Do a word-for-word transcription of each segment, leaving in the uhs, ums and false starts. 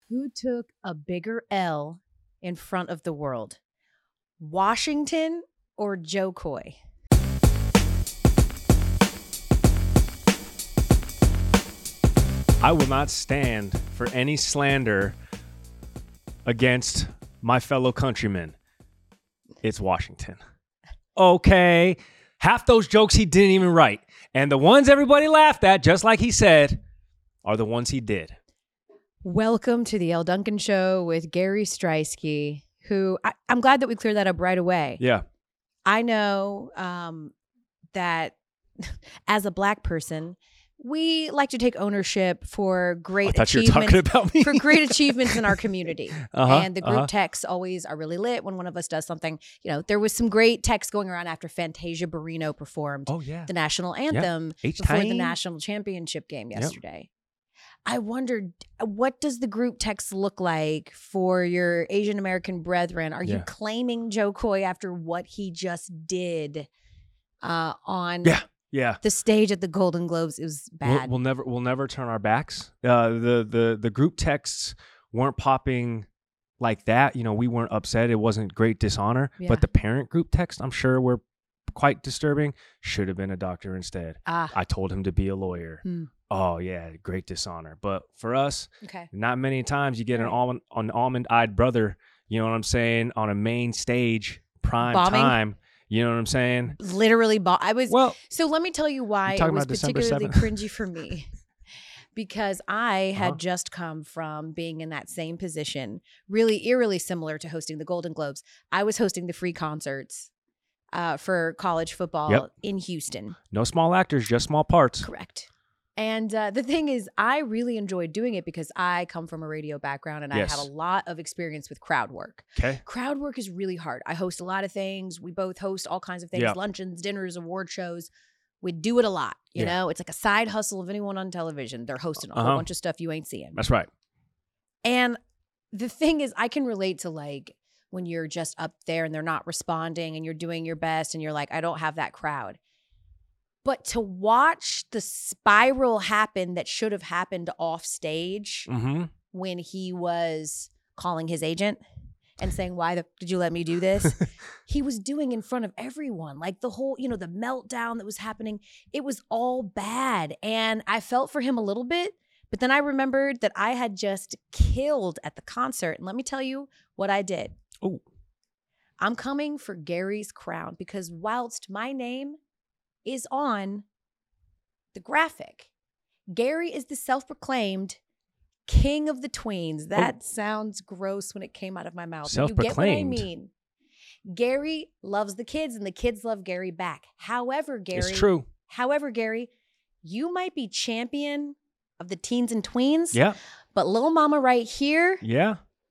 Who took a bigger L in front of the world? Washington or Joe Coy? I will not stand for any slander against my fellow countrymen. It's Washington. Okay. Half those jokes he didn't even write. And the ones everybody laughed at, just like he said, are the ones he did. Welcome to the Elle Duncan Show with Gary Striewski, who I, I'm glad that we cleared that up right away. Yeah. I know um, that as a Black person, we like to take ownership for great I thought you were achievements talking about me. for great achievements in our community. Uh-huh, and the group uh-huh. texts always are really lit when one of us does something. You know, there was some great texts going around after Fantasia Barrino performed Oh, yeah. the national anthem H before the time. national championship game Yep. yesterday. I wondered, what does the group text look like for your Asian American brethren? Are you Yeah. claiming Joe Coy after what he just did uh, on Yeah. Yeah. the stage at the Golden Globes? It was We'll, bad. we'll never we'll never turn our backs. Uh, the the the group texts weren't popping like that. You know, we weren't upset. It wasn't great dishonor. Yeah. But the parent group text, I'm sure, were quite disturbing. Should have been a doctor instead. ah, I told him to be a lawyer. Hmm. Oh yeah, great dishonor. But for us, okay. not many times you get an Right. almond an almond-eyed brother. You know what I'm saying? On a main stage, prime Bombing? time. You know what I'm saying? Literally, bo- I was. Well, So let me tell you why You it talking was about December particularly seventh? cringy for me. Because I had Uh-huh. just come from being in that same position, really eerily similar to hosting the Golden Globes. I was hosting the free concerts uh, for college football Yep. in Houston. no small actors, just small parts. Correct. And uh, the thing is, I really enjoyed doing it because I come from a radio background and Yes. I have a lot of experience with crowd work. Okay. Crowd work is really hard. I host a lot of things. We both host all kinds of things, Yeah. luncheons, dinners, award shows. We do it a lot. You Yeah. know, it's like a side hustle of anyone on television. They're hosting a Uh-huh. whole bunch of stuff you ain't seeing. That's right. And the thing is, I can relate to like when you're just up there and they're not responding and you're doing your best and you're like, I don't have that crowd. But to watch the spiral happen that should have happened off stage Mm-hmm. when he was calling his agent and saying, why the, did you let me do this? He was doing in front of everyone, like the whole, you know, the meltdown that was happening. It was all bad. And I felt for him a little bit, but then I remembered that I had just killed at the concert. And let me tell you what I did. Oh, I'm coming for Gary's crown because whilst my name is on the graphic, Gary is the self-proclaimed king of the tweens. That sounds gross when it came out of my mouth. but You get what I Self-proclaimed. mean. Gary loves the kids and the kids love Gary back. However, Gary, it's true. however, Gary, you might be champion of the teens and tweens, Yeah. but little mama right here, Yeah.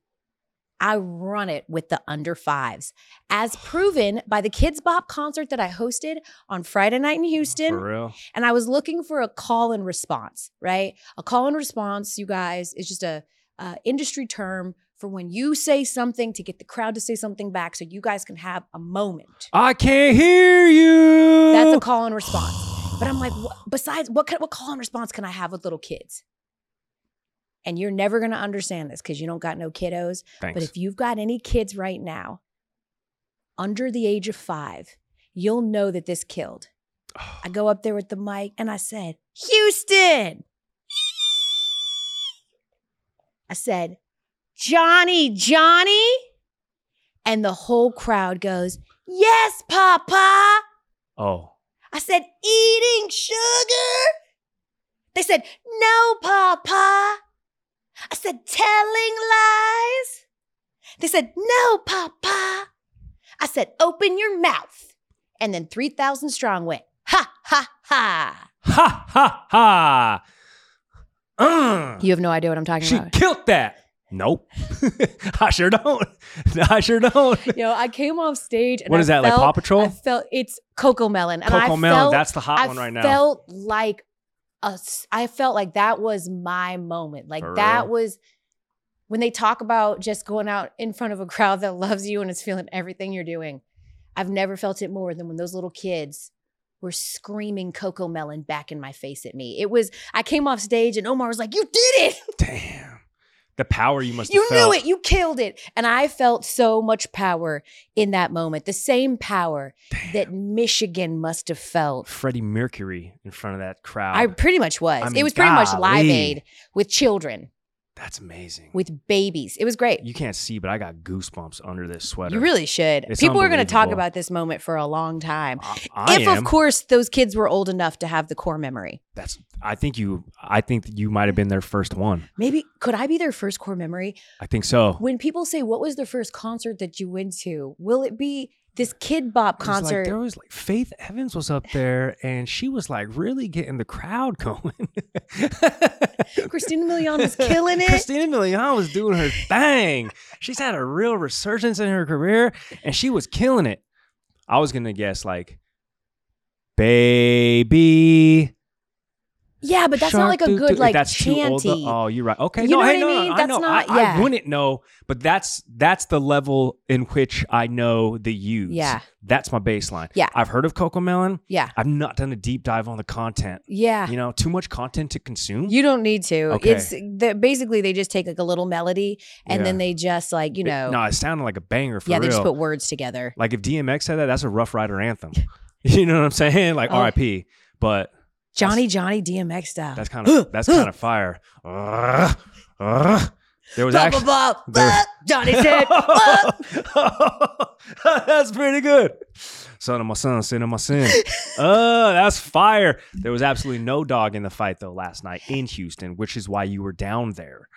I run it with the under fives, as proven by the Kids Bop concert that I hosted on Friday night in Houston. For real. And I was looking for a call and response, right? A call and response, you guys, is just a uh, industry term for when you say something to get the crowd to say something back so you guys can have a moment. I can't hear you. That's a call and response. But I'm like, wh- besides, what, can, what call and response can I have with little kids? And you're never going to understand this because you don't got no kiddos. Thanks. But if you've got any kids right now under the age of five, you'll know that this killed. I go up there with the mic and I said, Houston. I said, Johnny, Johnny. And the whole crowd goes, yes, Papa. oh. I said, eating sugar. They said, no, Papa. I said, telling lies. They said, no, Papa. I said, open your mouth. And then three thousand strong went, ha, ha, ha. Ha ha ha. Uh, You have no idea what I'm talking she about. killed that. Nope. I sure don't. I sure don't. You know, I came off stage and What I is that, like felt- Paw Patrol? I felt it's Coco Melon. And I Coco Melon, felt- that's the hot I one right now. felt like a, s- I felt like that was my moment. Like For that real? was when they talk about just going out in front of a crowd that loves you and is feeling everything you're doing. I've never felt it more than when those little kids were screaming Coco Melon back in my face at me. It was, I came off stage and Omar was like, you did it. Damn. The power you must have You felt. knew it. You killed it. And I felt so much power in that moment. The same power Damn. that Michigan must have felt. Freddie Mercury in front of that crowd. I pretty much was. I mean, it was pretty much Live golly. Aid with children, That's amazing. with babies. It was great. You can't see, but I got goosebumps under this sweater. You really should. It's People are going to talk unbelievable. about this moment for a long time. I, I if, am. of course, those kids were old enough to have the core memory. That's. I think you. I think that you might have been their first one. Maybe, could I be their first core memory? I think so. When people say, what was the first concert that you went to? Will it be this Kid Bop It was like- concert? there was like Faith Evans was up there, and she was like really getting the crowd going. Christina Milian was killing it. Christina Milian was doing her thing. She's had a real resurgence in her career, and she was killing it. I was gonna guess like, baby. Yeah, but that's not like a Shark doo good doo. like That's too old. chanty. Oh, you're right. Okay, You no, know hey, what I no, mean? no, I That's know. not- I, yeah. I wouldn't know, but that's that's the level in which I know the use. Yeah. That's my baseline. Yeah. I've heard of Coco Melon. Yeah. I've not done a deep dive on the content. Yeah. You know, too much content to consume. You don't need to. Okay. It's the, basically they just take like a little melody and Yeah. then they just like, you It- know, no, it sounded like a banger for yeah, real. they just put words together. Like if D M X said that, that's a Rough Rider anthem. You know what I'm saying? Like Oh. R I P. But Johnny, Johnny, D M X style. that's kind of that's kind of fire. Uh, uh, there was Blah, actually blah, blah, there- blah. Johnny said, blah. that's pretty good. Son of my son, sin of my sin. Uh, that's fire. There was absolutely no dog in the fight though last night in Houston, which is why you were down there.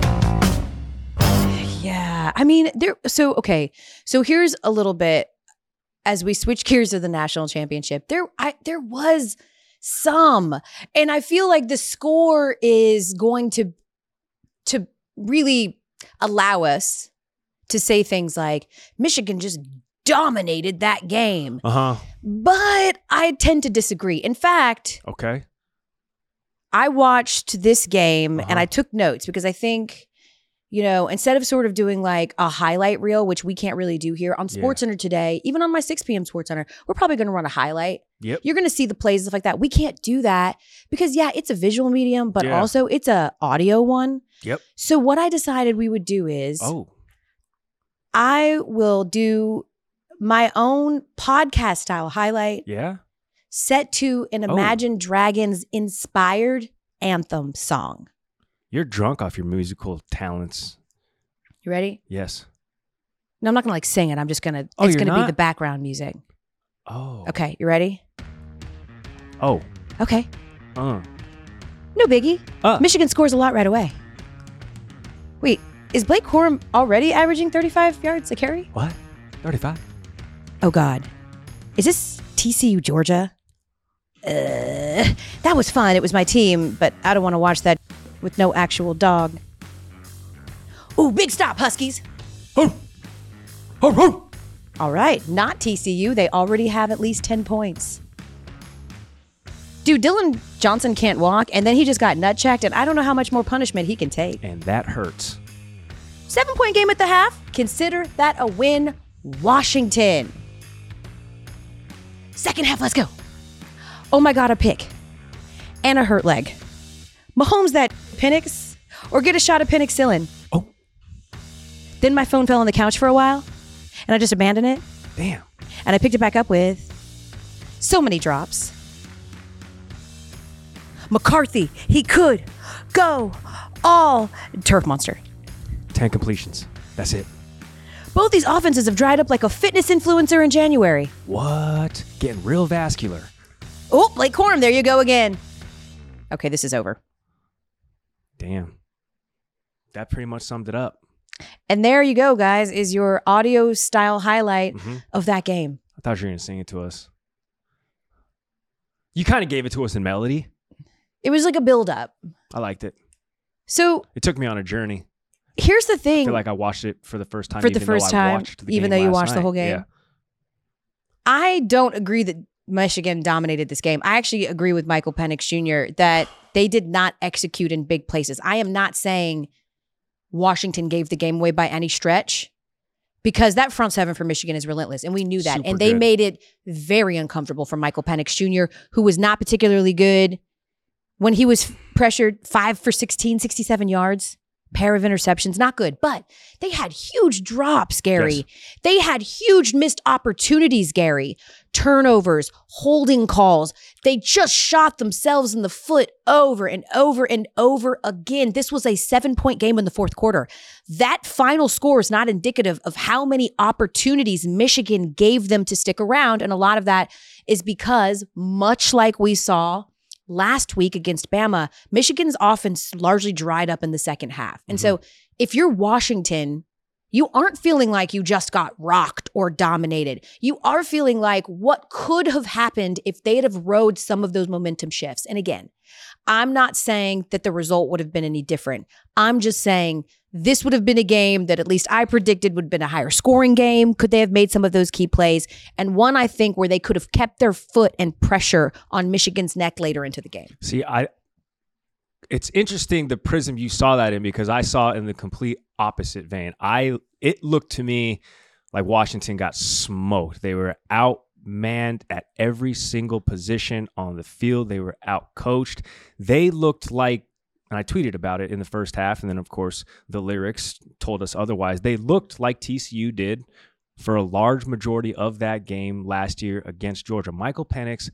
Yeah. I mean, there, so, okay. So here's a little bit as we switch gears to the national championship. There, I, there was some, and I feel like the score is going to, to really allow us to say things like Michigan just dominated that game. Uh huh. But I tend to disagree. In fact, Okay. I watched this game Uh-huh. and I took notes because I think, you know, instead of sort of doing like a highlight reel, which we can't really do here on Yeah. SportsCenter today, even on my six p.m. SportsCenter, we're probably going to run a highlight. Yep. You're going to see the plays, stuff like that. We can't do that because, yeah, it's a visual medium, but Yeah. also it's a audio one. Yep. So what I decided we would do is Oh. I will do my own podcast style highlight Yeah. set to an Oh. Imagine Dragons inspired anthem song. You're drunk off your musical talents. You ready? Yes. No, I'm not gonna like sing it. I'm just gonna. Oh, it's you're gonna be not? the background music. Oh. Okay, you ready? Oh. Okay, Uh. no biggie. Uh. Michigan scores a lot right away. Wait, is Blake Corum already averaging thirty-five yards a carry? What? thirty-five. Oh God, is this T C U Georgia? Uh, that was fun. It was my team, but I don't want to watch that with no actual dog. Ooh, big stop, Huskies. Oh. Oh. Oh. All right, not T C U. They already have at least ten points. Dude, Dylan Johnson can't walk, and then he just got nut checked, and I don't know how much more punishment he can take. And that hurts. Seven point game at the half. Consider that a win, Washington. Second half, let's go. Oh my God, a pick. And a hurt leg. Mahomes that Penix, or get a shot of penicillin. Oh. Then my phone fell on the couch for a while, and I just abandoned it. Damn. And I picked it back up with so many drops. McCarthy, he could go all turf monster. ten completions. That's it. Both these offenses have dried up like a fitness influencer in January. What? Getting real vascular. Oh, Blake Corum, there you go again. Okay, this is over. Damn. That pretty much summed it up. And there you go, guys, is your audio style highlight Mm-hmm. of that game. I thought you were going to sing it to us. You kind of gave it to us in melody. It was like a build up. I liked it. So It took me on a journey. here's the I thing. feel like I watched it for the first time. For the even though first I time, watched the even game though you last watched the night. whole game. Yeah. I don't agree that Michigan dominated this game. I actually agree with Michael Penix Junior that they did not execute in big places. I am not saying Washington gave the game away by any stretch, because that front seven for Michigan is relentless, and we knew that. Super and they good. made it very uncomfortable for Michael Penix Junior, who was not particularly good when he was pressured five for sixteen, sixty-seven yards. pair of interceptions, not good, but they had huge drops, Gary. Yes. They had huge missed opportunities, Gary. Turnovers, holding calls. They just shot themselves in the foot over and over and over again. This was a seven-point game in the fourth quarter. That final score is not indicative of how many opportunities Michigan gave them to stick around, and a lot of that is because, much like we saw last week against Bama, Michigan's offense largely dried up in the second half. And mm-hmm. so if you're Washington, you aren't feeling like you just got rocked or dominated. You are feeling like what could have happened if they'd have rode some of those momentum shifts. And again, I'm not saying that the result would have been any different. I'm just saying this would have been a game that at least I predicted would have been a higher scoring game. Could they have made some of those key plays? And one, I think, where they could have kept their foot and pressure on Michigan's neck later into the game. See, I it's interesting the prism you saw that in, because I saw it in the complete opposite vein. I it looked to me like Washington got smoked. They were outmanned at every single position on the field. They were outcoached. They looked like, and I tweeted about it in the first half, and then, of course, the lyrics told us otherwise. They looked like T C U did for a large majority of that game last year against Georgia. Michael Penix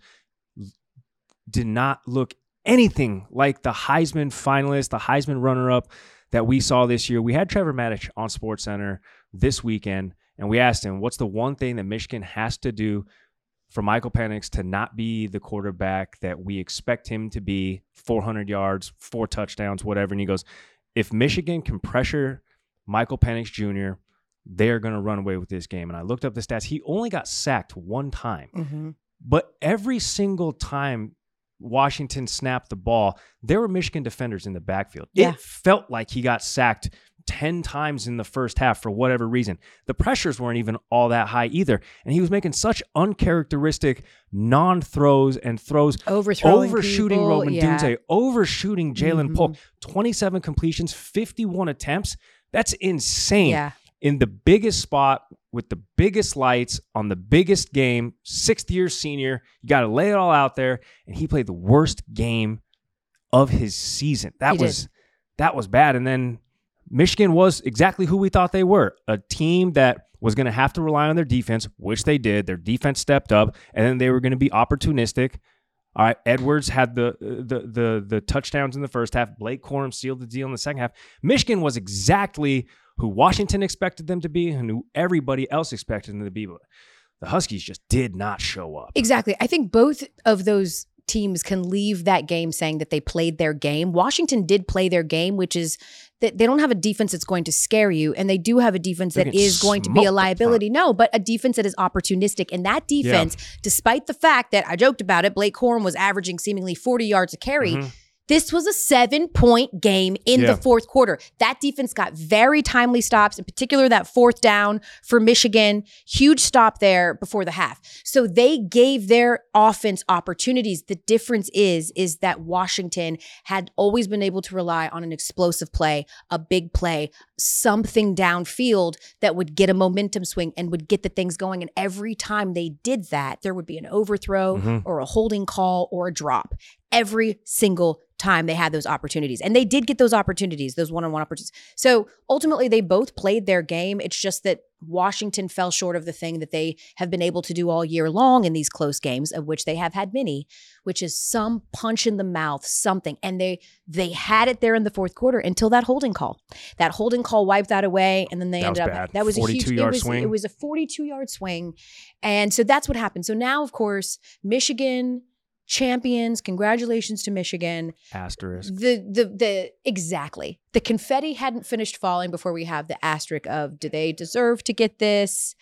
did not look anything like the Heisman finalist, the Heisman runner-up that we saw this year. We had Trevor Maddich on SportsCenter this weekend, and we asked him, what's the one thing that Michigan has to do for Michael Penix to not be the quarterback that we expect him to be, four hundred yards, four touchdowns, whatever. And he goes, if Michigan can pressure Michael Penix Junior, they're going to run away with this game. And I looked up the stats. He only got sacked one time. Mm-hmm. But every single time Washington snapped the ball, there were Michigan defenders in the backfield. Yeah. It felt like he got sacked ten times in the first half for whatever reason. The pressures weren't even all that high either. And he was making such uncharacteristic non-throws and throws. Overthrowing Overshooting people, Roman yeah. Dunze. Overshooting Jalen mm-hmm. Polk. twenty-seven completions, fifty-one attempts. That's insane. Yeah. In the biggest spot with the biggest lights on the biggest game, sixth-year senior. You got to lay it all out there. And he played the worst game of his season. That he was did. that was bad. And then Michigan was exactly who we thought they were, a team that was going to have to rely on their defense, which they did. Their defense stepped up, and then they were going to be opportunistic. All right, Edwards had the the the the touchdowns in the first half. Blake Corum sealed the deal in the second half. Michigan was exactly who Washington expected them to be and who everybody else expected them to be. But the Huskies just did not show up. Exactly. I think both of those teams can leave that game saying that they played their game. Washington did play their game, which is that they don't have a defense that's going to scare you, and they do have a defense They're that is going to be a liability. No, but a defense that is opportunistic. And that defense, yeah. despite the fact that I joked about it, Blake Corum was averaging seemingly forty yards a carry, mm-hmm. this was a seven-point game in yeah. the fourth quarter. That defense got very timely stops, in particular that fourth down for Michigan. Huge stop there before the half. So they gave their offense opportunities. The difference is, is that Washington had always been able to rely on an explosive play, a big play, something downfield that would get a momentum swing and would get the things going. And every time they did that, there would be an overthrow mm-hmm. or a holding call or a drop. Every single time they had those opportunities. And they did get those opportunities, those one-on-one opportunities. So ultimately, they both played their game. It's just that Washington fell short of the thing that they have been able to do all year long in these close games, of which they have had many, which is some punch in the mouth, something. And they they had it there in the fourth quarter until that holding call. That holding call wiped that away, and then they that ended was up bad. that was a huge yard it was, swing. It was a forty-two yard swing. And so that's what happened. So now, of course, Michigan champions, congratulations to Michigan. Asterisk. The the the exactly. The confetti hadn't finished falling before we have the asterisk of, do they deserve to get this?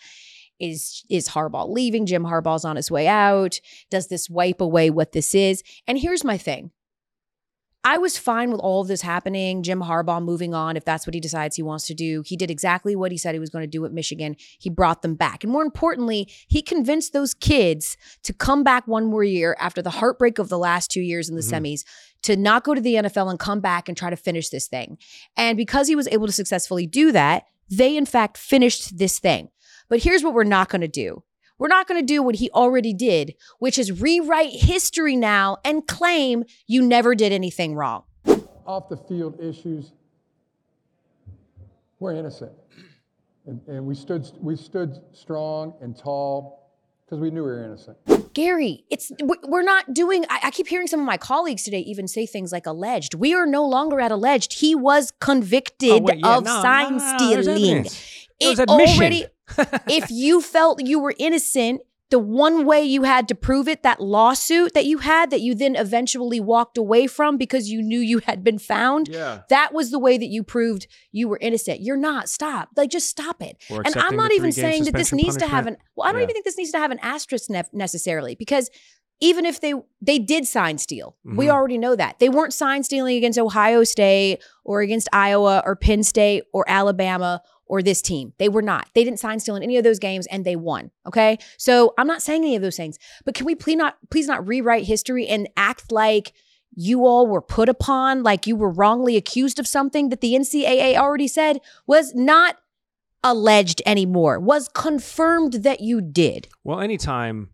Is is Harbaugh leaving? Jim Harbaugh's on his way out. Does this wipe away what this is? And here's my thing. I was fine with all of this happening. Jim Harbaugh moving on, if that's what he decides he wants to do. He did exactly what he said he was going to do at Michigan. He brought them back. And more importantly, he convinced those kids to come back one more year after the heartbreak of the last two years in the mm-hmm. semis, to not go to the N F L and come back and try to finish this thing. And because he was able to successfully do that, they in fact finished this thing. But here's what we're not going to do. We're not going to do what he already did, which is rewrite history now and claim you never did anything wrong. Off the field issues, We're innocent. And, and we stood we stood strong and tall because we knew we were innocent. Gary, it's we're not doing, I, I keep hearing some of my colleagues today even say things like alleged. We are no longer at alleged. He was convicted Oh, wait, yeah, of no, sign no, no, there's stealing. evidence. There's It admission. already, if you felt you were innocent, the one way you had to prove it, that lawsuit that you had that you then eventually walked away from because you knew you had been found, Yeah. that was the way that you proved you were innocent. You're not. Stop. Like, just stop it. Or And I'm accepting not the even three-game saying that this suspension needs to have an, punishment. well, I don't Yeah. even think this needs to have an asterisk ne- necessarily, because even if they they did sign steal, we Mhm. already know that. They weren't sign stealing against Ohio State or against Iowa or Penn State or Alabama or this team. They were not. They didn't sign steal in any of those games and they won. Okay. So I'm not saying any of those things, but can we please not please not rewrite history and act like you all were put upon, like you were wrongly accused of something that the N C double A already said was not alleged anymore, was confirmed that you did. Well, anytime,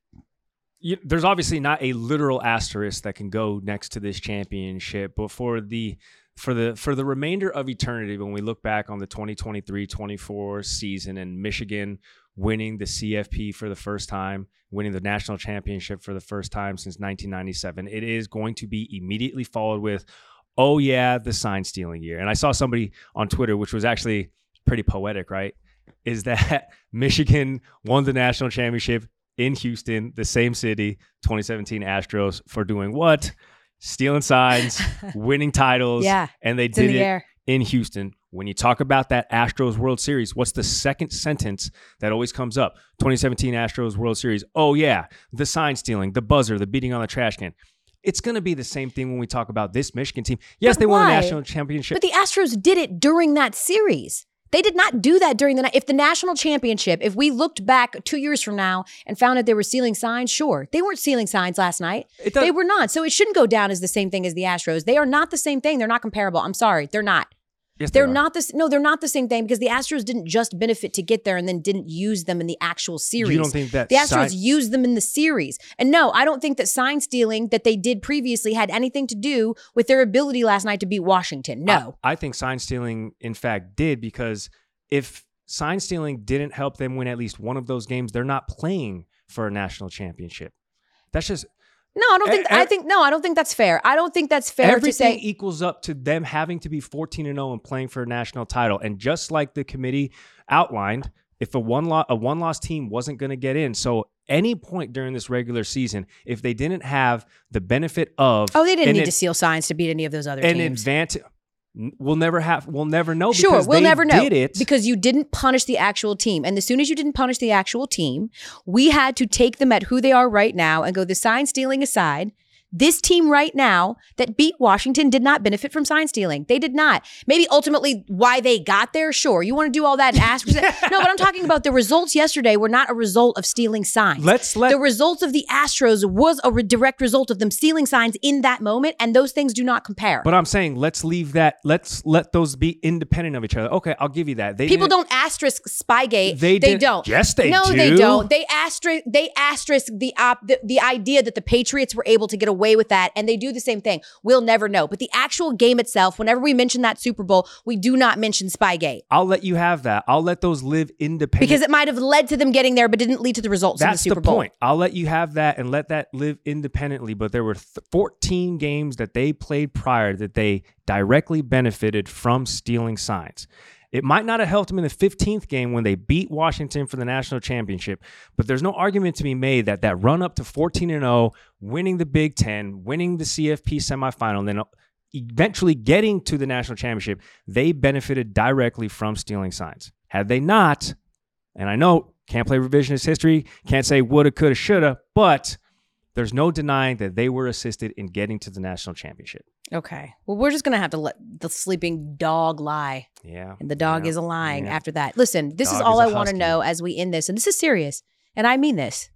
you, there's obviously not a literal asterisk that can go next to this championship, but for the for the for the remainder of eternity, when we look back on the twenty twenty-three twenty-four season and Michigan winning the C F P for the first time, winning the national championship for the first time since nineteen ninety-seven, it is going to be immediately followed with, oh yeah, the sign stealing year. And I saw somebody on Twitter, which was actually pretty poetic, right? Is that Michigan won the national championship in Houston, the same city, twenty seventeen Astros, for doing what? Stealing signs, winning titles, Yeah, and they It's in did the it air. in Houston. When you talk about that Astros World Series, what's the second sentence that always comes up? twenty seventeen Astros World Series. Oh yeah, the sign stealing, the buzzer, the beating on the trash can. It's going to be the same thing when we talk about this Michigan team. Yes, But they won the why? national championship. But the Astros did it during that series. They did not do that during the night. If the national championship, if we looked back two years from now and found out they were stealing signs, sure. They weren't stealing signs last night. It does- They were not. So it shouldn't go down as the same thing as the Astros. They are not the same thing. They're not comparable. I'm sorry. They're not. Yes, they They're are. not this. No, they're not the same thing because the Astros didn't just benefit to get there and then didn't use them in the actual series. You don't think that the Astros sign- used them in the series? And no, I don't think that sign stealing that they did previously had anything to do with their ability last night to beat Washington. No. I, I think sign stealing, in fact, did, because if sign stealing didn't help them win at least one of those games, they're not playing for a national championship. That's just No, I don't think. E- I e- think no, I don't think that's fair. I don't think that's fair everything to say. equals up to them having to be fourteen and oh and playing for a national title. And just like the committee outlined, if a one lo- a one loss team wasn't going to get in, so any point during this regular season, if they didn't have the benefit of Oh, they didn't an need ad- to steal signs to beat any of those other an teams. advantage, we'll never have, we'll never know. Sure, because we'll they never know did it. because you didn't punish the actual team. And as soon as you didn't punish the actual team, we had to take them at who they are right now and go, the sign stealing aside, this team right now that beat Washington did not benefit from sign stealing. They did not. Maybe ultimately why they got there, sure. You want to do all that and ask? No, but I'm talking about the results yesterday were not a result of stealing signs. Let's let the results of the Astros was a re- direct result of them stealing signs in that moment, and those things do not compare. But I'm saying let's leave that. Let's let those be independent of each other. Okay, I'll give you that. They People didn't- don't asterisk Spygate. They They, didn't- don't. Yes, they no, do. they don't. They asterisk. They asterisk the op. The, the idea that the Patriots were able to get away with that, and they do the same thing. We'll never know. But the actual game itself, whenever we mention that Super Bowl, we do not mention Spygate I'll let you have that. I'll let those live independent. because it might have led to them getting there, but didn't lead to the results That's in the Super the Bowl. point. I'll let you have that and let that live independently. But there were th- fourteen games that they played prior that they directly benefited from stealing signs. It might not have helped them in the fifteenth game when they beat Washington for the national championship, but there's no argument to be made that that run up to fourteen and oh, winning the Big Ten, winning the C F P semifinal, and then eventually getting to the national championship, they benefited directly from stealing signs. Had they not, and I know can't play revisionist history, can't say woulda, coulda, shoulda, but there's no denying that they were assisted in getting to the national championship. Okay. Well, we're just going to have to let the sleeping dog lie. Yeah. And the dog yeah, is lying yeah. after that. Listen, this is Dog all is I a want to husky. know as we end this. And this is serious. And I mean this.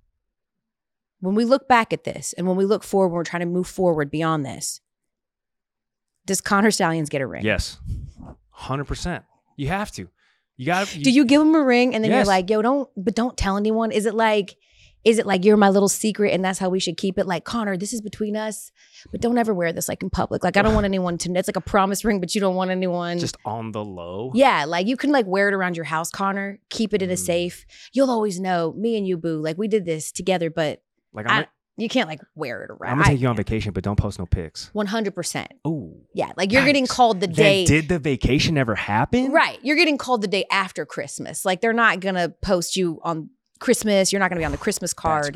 When we look back at this and when we look forward, when we're trying to move forward beyond this, does Connor Stallions get a ring? Yes. one hundred percent. You have to. You got to. Do you give him a ring and then Yes. you're like, yo, don't, but don't tell anyone? Is it like, Is it like you're my little secret and that's how we should keep it? Like, Connor, this is between us, but don't ever wear this like in public. Like, I don't want anyone to, it's like a promise ring, but you don't want anyone. Just on the low. Yeah, like you can like wear it around your house, Connor. Keep it in a safe. You'll always know, me and you, boo, like we did this together, but Like I, I'm, you can't like wear it around. I'm gonna take you on vacation, but don't post no pics. one hundred percent. Oh. Yeah, like you're getting called the Then day. did the vacation ever happen? Right. You're getting called the day after Christmas. Like they're not going to post you on Christmas. You're not going to be on the Christmas card. That's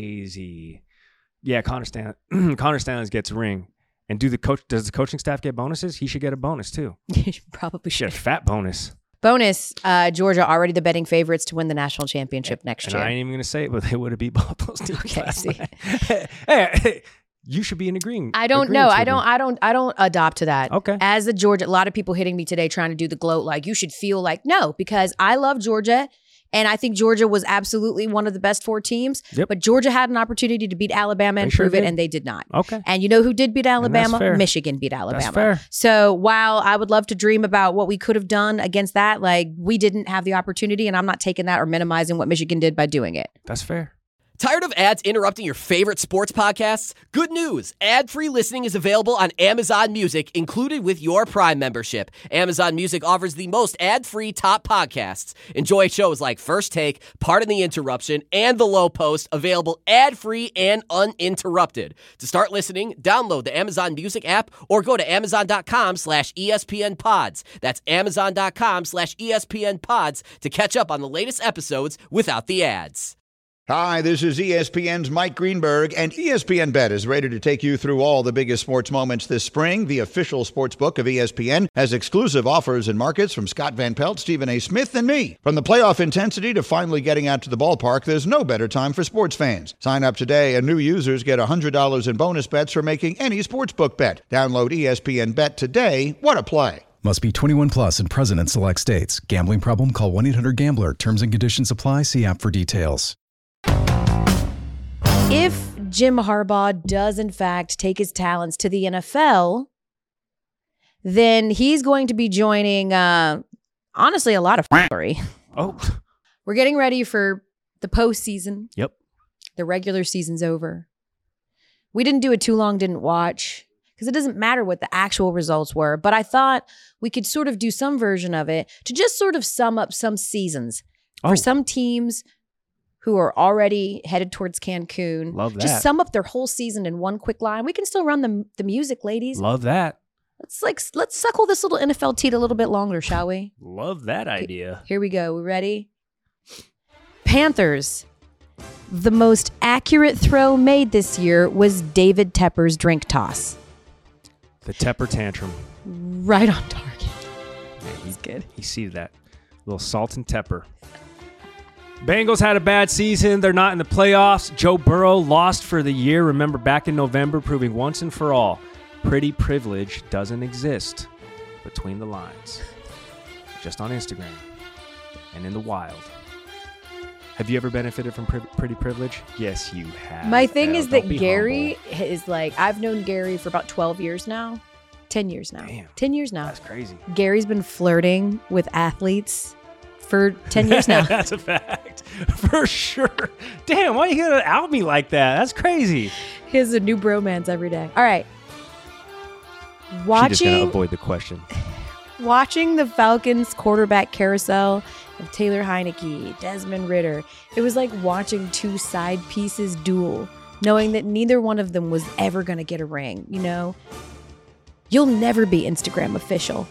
crazy. Yeah, Connor Stan Connor Stanley gets a ring. And do the coach does the coaching staff get bonuses? He should get a bonus too. You probably Shit, should. fat bonus. Bonus, uh, Georgia already the betting favorites to win the national championship next And year. I ain't even gonna say it, but they would have beat both those teams Okay, last see. night. hey, hey, you should be in agreeing. I don't know. I don't. I don't. I don't adopt to that. Okay. As a Georgia, a lot of people hitting me today trying to do the gloat. Like you should feel like no, because I love Georgia, and I think Georgia was absolutely one of the best four teams. Yep. But Georgia had an opportunity to beat Alabama and They sure prove it, did. and they did not. Okay. And you know who did beat Alabama? fair. Michigan beat Alabama. That's fair. So while I would love to dream about what we could have done against that, like we didn't have the opportunity, and I'm not taking that or minimizing what Michigan did by doing it. That's fair. Tired of ads interrupting your favorite sports podcasts? Good news. Ad-free listening is available on Amazon Music, included with your Prime membership. Amazon Music offers the most ad-free top podcasts. Enjoy shows like First Take, Pardon the Interruption, and The Low Post, available ad-free and uninterrupted. To start listening, download the Amazon Music app or go to amazon.com slash ESPN pods. That's amazon.com slash ESPN pods to catch up on the latest episodes without the ads. Hi, this is E S P N's Mike Greenberg, and E S P N Bet is ready to take you through all the biggest sports moments this spring. The official sports book of E S P N has exclusive offers and markets from Scott Van Pelt, Stephen A. Smith, and me. From the playoff intensity to finally getting out to the ballpark, there's no better time for sports fans. Sign up today, and new users get one hundred dollars in bonus bets for making any sportsbook bet. Download E S P N Bet today. What a play. Must be twenty-one plus and present in select states. Gambling problem? Call one eight hundred gambler. Terms and conditions apply. See app for details. If Jim Harbaugh does in fact take his talents to the N F L, then he's going to be joining, uh, honestly, a lot of f***ery. Oh. We're getting ready for the postseason. Yep. The regular season's over. We didn't do a too long, didn't watch, because it doesn't matter what the actual results were. But I thought we could sort of do some version of it to just sort of sum up some seasons Oh. for some teams who are already headed towards Cancun. Love that. Just sum up their whole season in one quick line. We can still run the, the music, ladies. Love that. Let's like let's suckle this little N F L teat a little bit longer, shall we? Love that idea. Here we go. We ready? Panthers. The most accurate throw made this year was David Tepper's drink toss. The Tepper tantrum. Right on target. Man, he, That's good. He seeded that. little salt and pepper. Bengals had a bad season. They're not in the playoffs. Joe Burrow lost for the year. Remember back in November, proving once and for all, pretty privilege doesn't exist between the lines. Just on Instagram and in the wild. Have you ever benefited from pri- pretty privilege? Yes, you have. My thing Elle. is that Don't be Gary humble. is like, I've known Gary for about twelve years now. ten years now. Damn. ten years now. That's crazy. Gary's been flirting with athletes for ten years now. That's a fact. For sure. Damn, why are you going to out me like that? That's crazy. He has a new bromance every day. All right. She's just going to Watching, avoid the question. watching the Falcons quarterback carousel of Taylor Heineke, Desmond Ritter, it was like watching two side pieces duel, knowing that neither one of them was ever going to get a ring, you know? You'll never be Instagram official.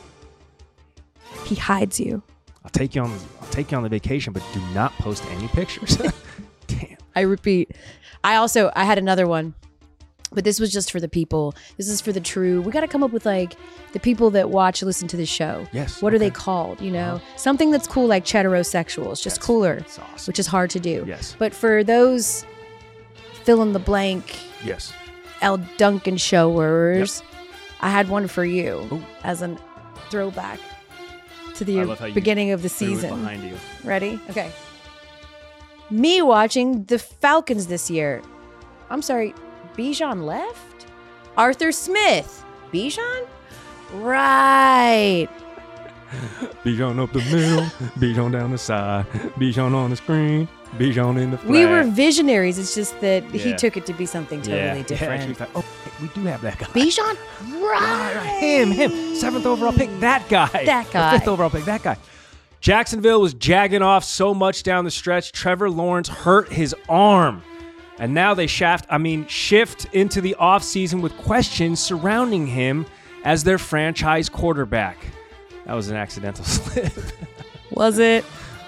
He hides you. I'll take you on I'll take you on the vacation, but do not post any pictures. Damn. I repeat. I also, I had another one, but this was just for the people. This is for the true. We got to come up with like the people that watch, listen to the show. Yes, What are they okay. called? You know, Uh-huh. something that's cool like heterosexuals, just Yes, cooler, that's awesome. which is hard to do. Yes. But for those fill in the blank Yes. L. Duncan showers, I had one for you Ooh. as a throwback to I the love how you beginning of the threw it season. behind you. Ready? Okay. Me watching the Falcons this year. I'm sorry, Bijan left? Arthur Smith. Bijan? Right. Bijan up the middle, Bijan down the side, Bijan on the screen. Bijan in the flag. We were visionaries. It's just that he Yeah. took it to be something totally yeah. different. Yeah, actually, oh, hey, we do have that guy. Bijan? Right. Right, him, him. Seventh overall pick, that guy. That Or guy. Fifth overall pick, that guy. Jacksonville was jagging off so much down the stretch. Trevor Lawrence hurt his arm. And now they shaft, I mean, shift into the offseason with questions surrounding him as their franchise quarterback. That was an accidental slip. Was it?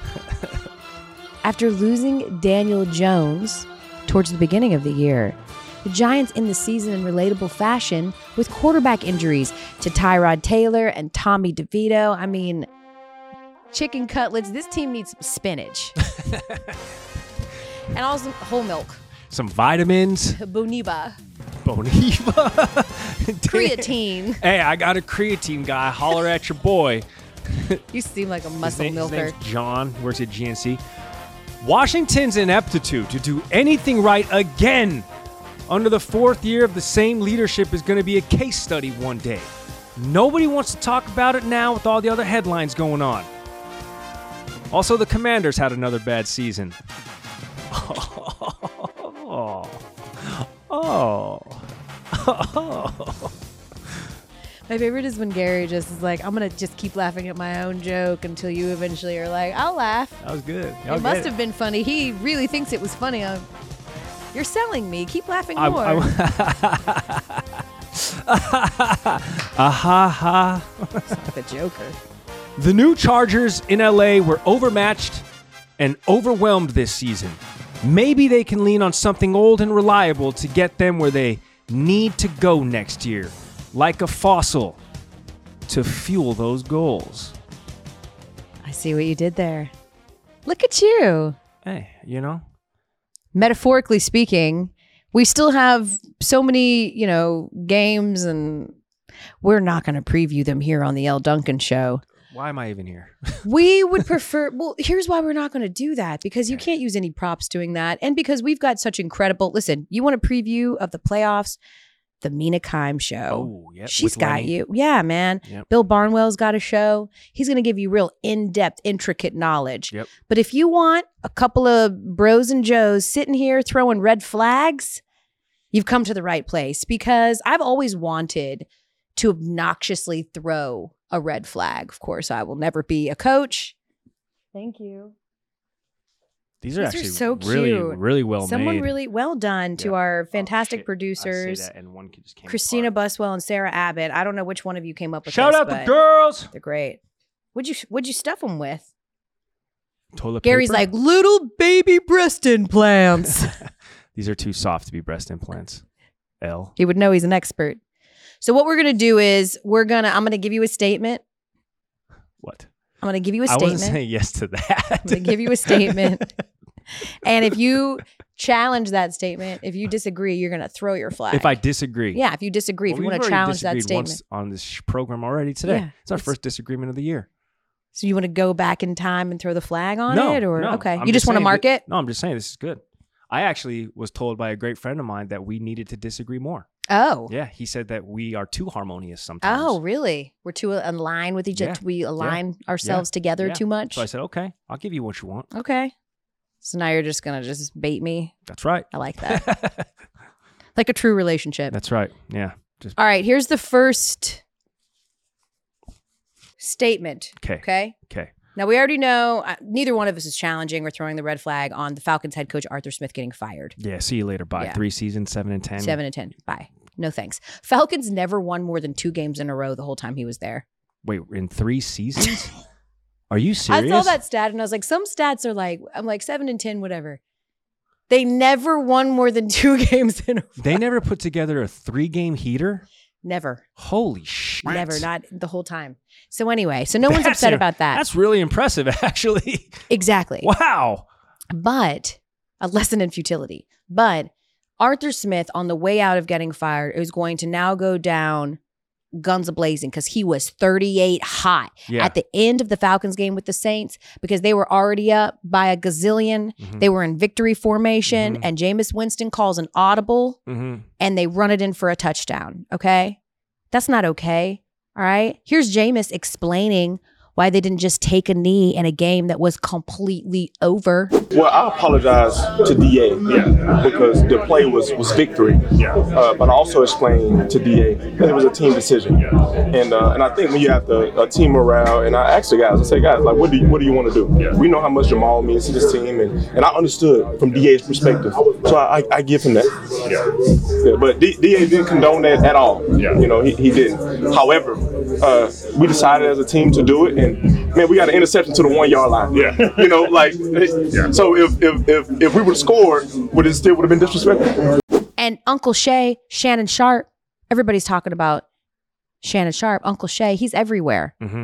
After losing Daniel Jones towards the beginning of the year, the Giants end the season in relatable fashion with quarterback injuries to Tyrod Taylor and Tommy DeVito. I mean, chicken cutlets. This team needs some spinach. And also whole milk. Some vitamins. Boniva. Boniva. Creatine. Hey, I got a creatine guy. Holler at your boy. You seem like a His, muscle name, his milker. name's John. Works at G N C. Washington's ineptitude to do anything right again under the fourth year of the same leadership is going to be a case study one day. Nobody wants to talk about it now with all the other headlines going on. Also, the Commanders had another bad season. Oh. Oh. Oh. My favorite is when Gary just is like, I'm going to just keep laughing at my own joke until you eventually are like, I'll laugh. That was good. Y'all It must get have been funny. He really thinks it was funny. I'm, You're selling me. Keep laughing I- more. I- Aha ha. Like a joker. The new Chargers in L A were overmatched and overwhelmed this season. Maybe they can lean on something old and reliable to get them where they need to go next year, like a fossil, to fuel those goals. I see what you did there. Look at you. Hey, you know? Metaphorically speaking, we still have so many, you know, games, and we're not going to preview them here on the Elle Duncan Show. Why am I even here? We would prefer, well, here's why we're not going to do that, because you can't use any props doing that. And because we've got such incredible, listen, you want a preview of the playoffs? The Mina Kimes Show. Oh, yep, She's with got Lenny. you. Yeah, man. Yep. Bill Barnwell's got a show. He's going to give you real in-depth, intricate knowledge. Yep. But if you want a couple of bros and joes sitting here throwing red flags, you've come to the right place, because I've always wanted to obnoxiously throw a red flag. Of course, I will never be a coach. Thank you. These are These are actually so really, cute. really well Someone made. really well done to Yeah. our Oh, fantastic shit. I say producers, that and one kid just came Christina apart. Buswell and Sarah Abbott. I don't know which one of you came up with Shout this, out the but girls. they're great. What'd you What'd you stuff them with? Toilet Gary's paper? like, little baby breast implants. These are too soft to be breast implants. L. He would know, he's an expert. So what we're gonna do is we're gonna I'm gonna give you a statement. What? I'm gonna give you a I statement. wasn't saying yes to that. I'm gonna give you a statement. And if you challenge that statement, if you disagree, you're gonna throw your flag. If I disagree. yeah, if you disagree, Well, if you we've want to already challenge that disagreed statement, once on this sh- program already today. Yeah, it's our it's- first disagreement of the year. so you want to go back in time and throw the flag on no, it, or no, okay, I'm you just want to saying mark that- it? No, I'm just saying this is good. I actually was told by a great friend of mine that we needed to disagree more. Oh, Yeah, he said that we are too harmonious sometimes. oh, really? We're too in line with each other. Yeah. We align ourselves together Yeah. too much. So I said, okay, I'll give you what you want. Okay. So now you're just gonna just bait me. That's right. I like that. Like a true relationship. That's right. Yeah. Just All right, here's the first statement. okay. Okay. Okay. Now we already know uh, neither one of us is challenging or throwing the red flag on the Falcons head coach Arthur Smith getting fired. Yeah. See you later. Bye. Yeah. Three seasons, seven and ten. Seven and ten. Bye. No thanks. Falcons never won more than two games in a row the whole time he was there. Wait, in three seasons? Are you serious? I saw that stat and I was like, some stats are like, I'm like seven and ten, whatever. They never won more than two games in a row. They never put together a three-game heater? Never. Holy shit. Never. Not the whole time. So anyway, so no one's That's upset a- about that. That's really impressive, actually. Exactly. Wow. But a lesson in futility. But Arthur Smith, on the way out of getting fired, is going to now go down guns a-blazing because he was thirty-eight hot Yeah. at the end of the Falcons game with the Saints because they were already up by a gazillion. Mhm. They were in victory formation, Mhm. and Jameis Winston calls an audible, Mm-hmm. and they run it in for a touchdown. Okay? That's not okay. All right? Here's Jameis explaining why they didn't just take a knee in a game that was completely over. Well, I apologize to D A yeah. because the play was, was victory. Yeah. Uh, but I also explained to D A that it was a team decision. Yeah. And uh, and I think when you have the a team morale, and I asked the guys, I say, guys, like, what do you, what do you want to do? Yeah. We know how much Jamal means to this team, and, and I understood from D A's perspective. So I, I, I give him that. Yeah. Yeah, but D, D A didn't condone that at all. Yeah. You know, he, he didn't. However, uh, we decided as a team to do it, and man, we got an interception to the one yard line. Yeah. You know, like, yeah. so if, if if if we would have scored, would it still would have been disrespectful? And Uncle Shay, Shannon Sharpe, everybody's talking about Shannon Sharpe. Uncle Shay, he's everywhere. Mm-hmm.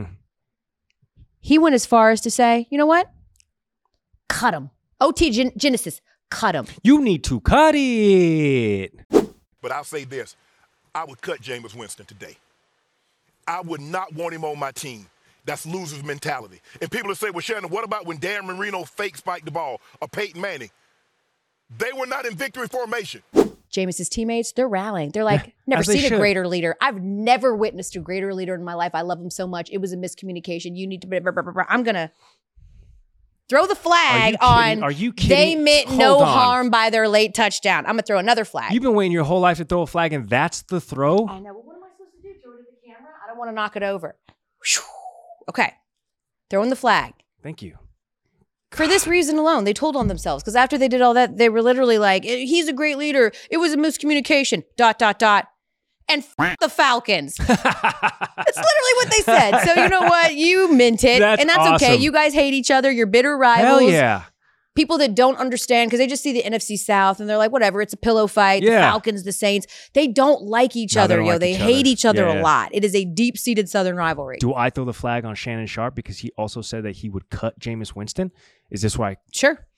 He went as far as to say, you know what? Cut him. O T Gen- Genesis, cut him. You need to cut it. But I'll say this. I would cut Jameis Winston today. I would not want him on my team. That's loser's mentality. And people will say, well, Shannon, what about when Dan Marino fake spiked the ball or Peyton Manning? They were not in victory formation. Jameis's teammates, they're rallying. They're like, never seen a greater leader. I've never witnessed a greater leader in my life. I love him so much. It was a miscommunication. You need to, blah, blah, blah, blah. I'm going to throw the flag Are on. Are you kidding? They meant Hold no on. harm by their late touchdown. I'm going to throw another flag. You've been waiting your whole life to throw a flag, and that's the throw? I know. Well, what am I supposed to do? Throw it at the camera? I don't want to knock it over. Okay. Throwing the flag. Thank you. For this reason alone, they told on themselves. Because after they did all that, they were literally like, he's a great leader. It was a miscommunication. Dot, dot, dot. And f- the Falcons. That's literally what they said. So you know what? You meant it. That's and that's awesome. okay. You guys hate each other. You're bitter rivals. Hell yeah. People that don't understand, because they just see the N F C South and they're like, whatever, it's a pillow fight. Yeah. The Falcons, the Saints. They don't like each No, they other, don't yo. like They each hate other. each other Yeah, a yeah. lot. It is a deep-seated Southern rivalry. Do I throw the flag on Shannon Sharpe because he also said that he would cut Jameis Winston? Is this why? Sure.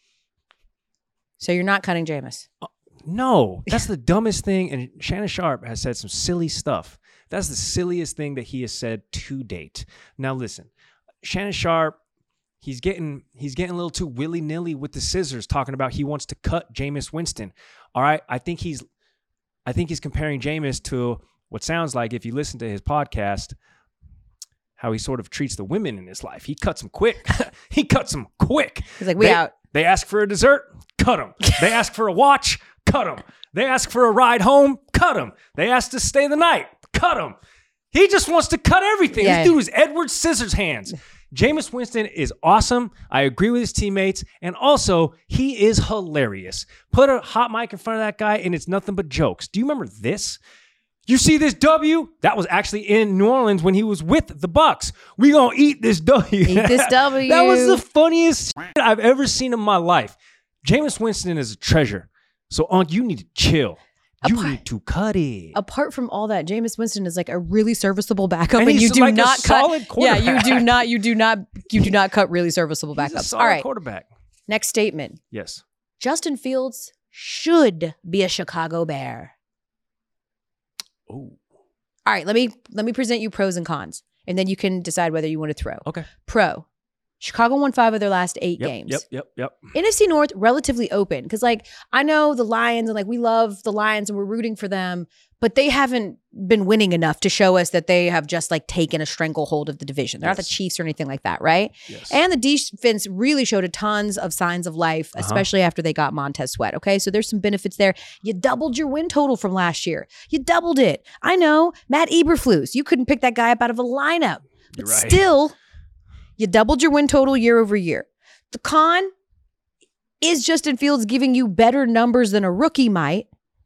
So you're not cutting Jameis. Uh, no, that's the dumbest thing. And Shannon Sharpe has said some silly stuff. That's the silliest thing that he has said to date. Now listen, Shannon Sharpe, he's getting he's getting a little too willy-nilly with the scissors, talking about he wants to cut Jameis Winston. All right, I think he's I think he's comparing Jameis to what sounds like, if you listen to his podcast, how he sort of treats the women in his life. He cuts them quick. he cuts them quick. He's like, we they, out. They ask for a dessert, cut them. They ask for a watch, cut them. They ask for a ride home, cut them. They ask to stay the night, cut him. He just wants to cut everything. Yeah. This dude is Edward Scissorhands. Jameis Winston is awesome. I agree with his teammates. And also, he is hilarious. Put a hot mic in front of that guy, and it's nothing but jokes. Do you remember this? You see this W? That was actually in New Orleans when he was with the Bucks. We gonna eat this W. Eat this W. That was the funniest shit I've ever seen in my life. Jameis Winston is a treasure. So, Unc, you need to chill. You Apart- need to cut it. Apart from all that, Jameis Winston is like a really serviceable backup, And and, he's you do like a not solid cut. Yeah, you quarterback. do not. You do not. You do not cut really serviceable He's a backups. solid All right. quarterback. Next statement. Yes. Justin Fields should be a Chicago Bear. Oh. All right. Let me let me present you pros and cons, and then you can decide whether you want to throw. Okay. Pro. Chicago won five of their last eight Yep, games. Yep, yep, yep. N F C North, relatively open. Because, like, I know the Lions and, like, we love the Lions and we're rooting for them, but they haven't been winning enough to show us that they have just, like, taken a stranglehold of the division. They're Yes. not the Chiefs or anything like that, right? Yes. And the defense really showed a tons of signs of life, Uh-huh. especially after they got Montez Sweat, okay? So there's some benefits there. You doubled your win total from last year. You doubled it. I know, Matt Eberflus, you couldn't pick that guy up out of a lineup. But You're right. still, you doubled your win total year over year. The con is Justin Fields giving you better numbers than a rookie might.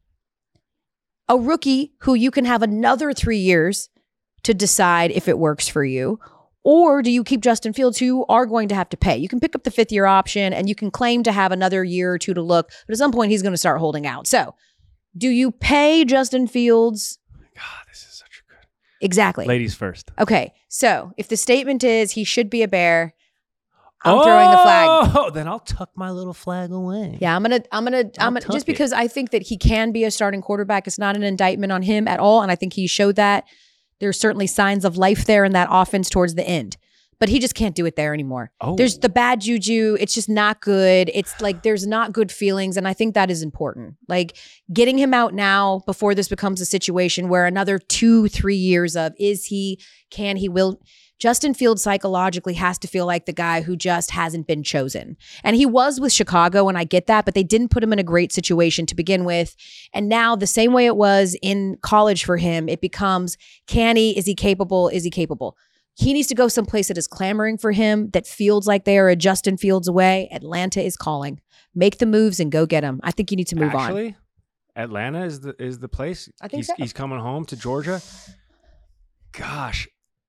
A rookie who you can have another three years to decide if it works for you. Or do you keep Justin Fields, who you are going to have to pay? You can pick up the fifth year option and you can claim to have another year or two to look, but at some point he's going to start holding out. So do you pay Justin Fields? God, this is such a good. Exactly. Ladies first. Okay, so if the statement is he should be a Bear, I'm throwing the flag. Oh, then I'll tuck my little flag away. Yeah, I'm gonna, I'm gonna, I'll I'm gonna, tuck just it. because I think that he can be a starting quarterback. It's not an indictment on him at all, and I think he showed that. There's certainly signs of life there in that offense towards the end, but he just can't do it there anymore. Oh. There's the bad juju. It's just not good. It's like there's not good feelings, and I think that is important. Like getting him out now before this becomes a situation where another two, three years of is he, can he, will. Justin Fields psychologically has to feel like the guy who just hasn't been chosen. And he was with Chicago, and I get that, but they didn't put him in a great situation to begin with. And now the same way it was in college for him, it becomes, can he, is he capable, is he capable? He needs to go someplace that is clamoring for him, that feels like they are a Justin Fields away. Atlanta is calling. Make the moves and go get him. I think you need to move Actually, on. Atlanta is the is the place. I think he's, so. He's coming home to Georgia. Gosh.